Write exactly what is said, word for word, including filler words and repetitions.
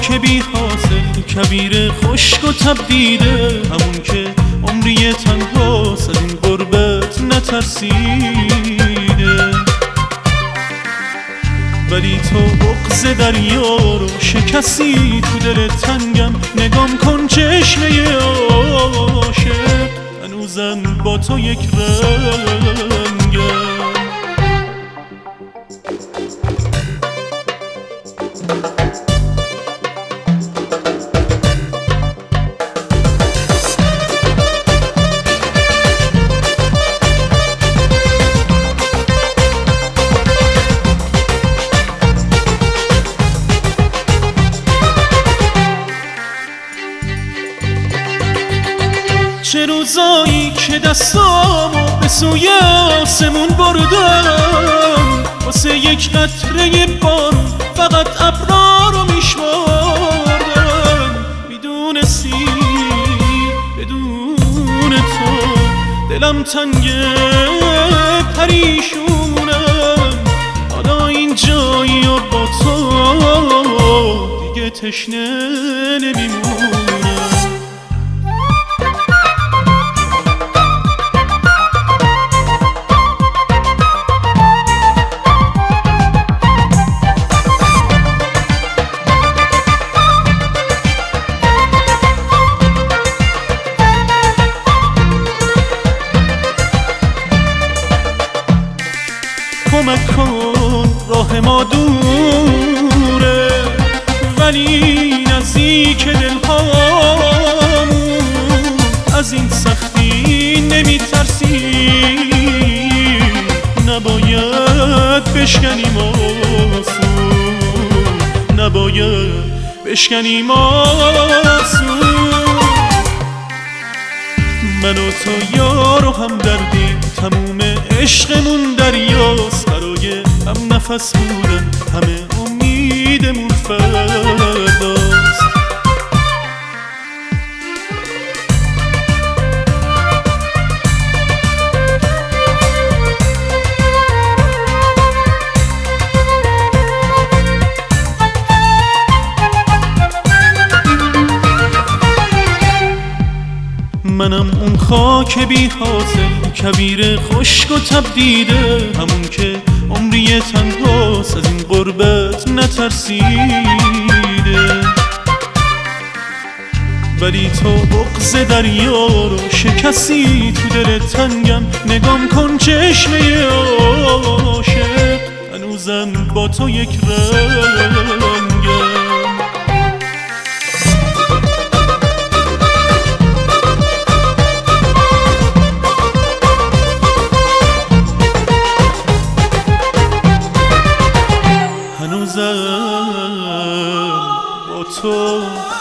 خاک بی حاصل کبیر خشک و تبدیده، همون که عمری تنهاست از این غربت نترسیده. ولی تو بغض دریا رو شکستی تو دل تنگم، نگام کن چشمه عاشق هنوزم با تو یک رنگم. چه روزایی که دستامو به سوی آسمون بردم، واسه یک قطره بارون فقط ابرا رو میشمردم. میدونستی بدون تو دلم تنگه پریشونم، حالا این جایی و با تو دیگه تشنه نمیمونم. کمک کن راه ما دوره ولی نزدیک دلهامون، از این سختی نمیترسی، نباید بشکنیم آسون، نباید بشکنیم آسون. من و تو یار و هم دردیم، تموم عشقمون دریاست، برای هم نفس بودن همه امیدمون فرداست. منم اون خاک بی حاصل کبیر خشک و تبدیده، همون که عمری تنهاست از این غربت نترسیده. ولی تو بغض دریا رو شکستی تو دل تنگم، نگام کن چشمه عاشق هنوزم با تو یک رنگم. هنوزم با تو